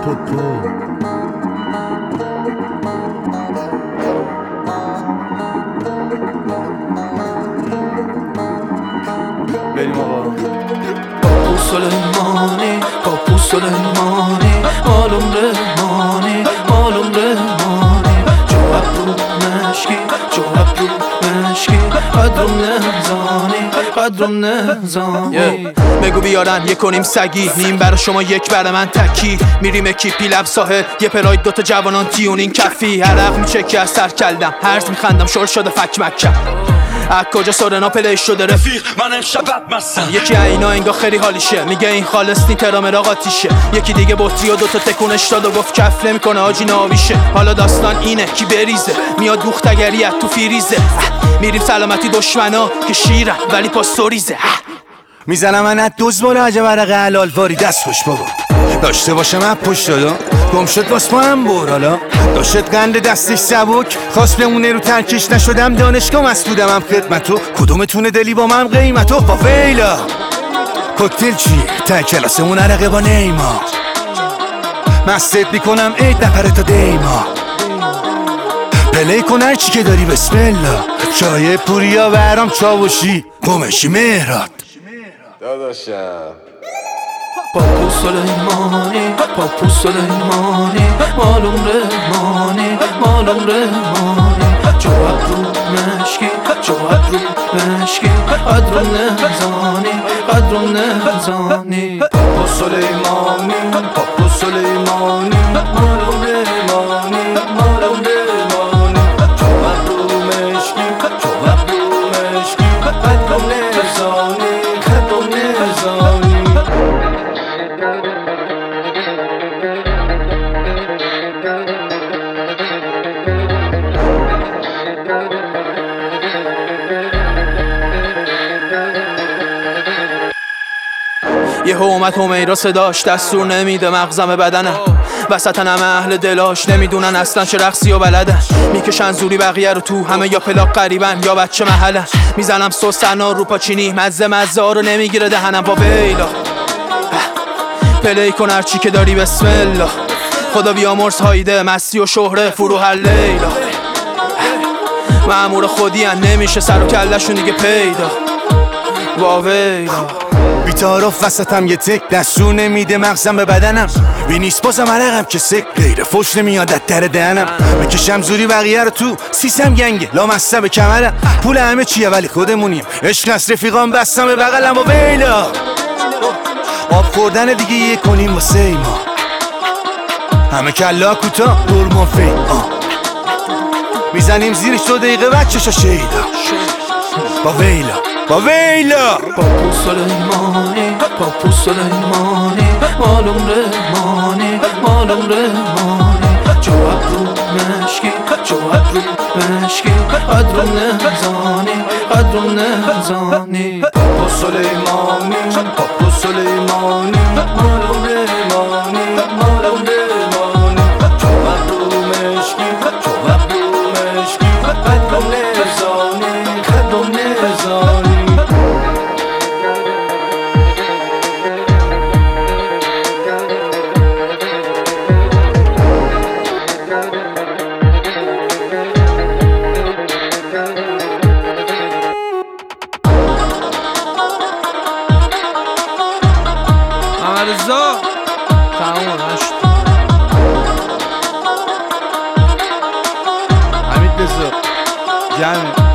پوپو. بریم آقا. پاپو سلیمانی، پاپو سلیمانی، مالم رحمانی، مالم رحمانی. جو ابرو مشکی، جو ابرو مشکی، قدرم نزانی، قدرم نزانی. بگو بیارن یک کنیم سگی، نیم برا شما یک برا من تکی. میریم اکیپی لب ساحل، یه پراید دوتا جوانان تیونین کفی. عرق میچکی از سر کلدم، هرز میخندم شل شده فک مکم. از کجا سورنا پلیش شده رفیق من امشب بدمستم. یکی اینا انگا خیلی حالیشه، میگه این خالص نی ترامر آقاتیشه. یکی دیگه بطری و دوتا تکونش داد و گفت کف نمیکنه آجی ناویشه. حالا داستان اینه کی بریزه، میاد دوختگریت تو فیریزه. میریم سلامتی دشمنا که شیرن ولی پاستوریزه. میزنم من از دوز باره عجب عرق حلال واری دست خوش بابا. داشته باشه من پشت دادا گم شد باز پا هم برالا. داشت قند دستش سبک خواست بمونه رو ترکش. نشدم دانشگاه مسئولم هم خدمتو. کدومتونه دلی با من قیمتو. با ویلا کوکتل چیه تا کلاسمون عرقه با نیما. مستت میکنم عید نپره تا دیما. پلی کن هر چی که داری بسم الله. چای پوریا برام چاوشی گمشی مهراد داداشم. پاپو سلیمانی، پاپو سلیمانی، مالم رحمانی، مالم رحمانی. جو ابرو مشکی، جو ابرو مشکی، قدرم نزانی، قدرم نزانی. پاپو سلیمانی، پاپو سلیمانی، مالم رحمانی، مالم رحمانی. جو ابرو مشکی، جو ابرو مشکی، قدرم نزانی، قدرم نزانی. یه اومد همیرا صداش دستور نمیده مغزم بدنم. وسطن همه اهل دلاش نمیدونن اصلا چه رقصی و بلدن. میکشن زوری بقیه رو تو همه یا پلاک قریبن یا بچه محلن. میزنم سوسنا رو پاچینی مزه مزه ها رو نمیگیره دهنم. با ویلا پلی کن هرچی که داری بسم الله. خدا بیامرز هایده مستی و شهره فرو هر لیلا. مأمور خودی هن نمیشه سر و کلشون دیگه پیدا. با ویلا بیتارف وسطم یه تک دستور نمیده مغزم به بدنم. بی نیست بازم عرقم که سک غیر فوش نمیاد از در دهنم. بکشم زوری بقیه رو تو سیسم گنگه لامصب به کمرم. پول همه چیه ولی خودمونیم. عشق از رفیقام بستم به بغلم. با ویلا آب خوردن دیگه یه کنیم واسه ما. همه کلا کوتا برمان فی میزنیم زیرش 2 دقیقه بچه‌شا شیدا. با ویلا با ویلا پاپو سلیمانی، پاپو سلیمانی، مالم رحمانی، مالم رحمانی. جو ابرو مشکی، جو ابرو مشکی، قدرم نزانی، قدرم نزانی. پاپو سلیمانی، پاپو سلیمانی، مالم رحمانی، مالم رحمانی. جو ابرو مشکی، جو ابرو مشکی، قدرم نزانی، قدرم نزانی. رضا تمام نشد. حمید رضا جمع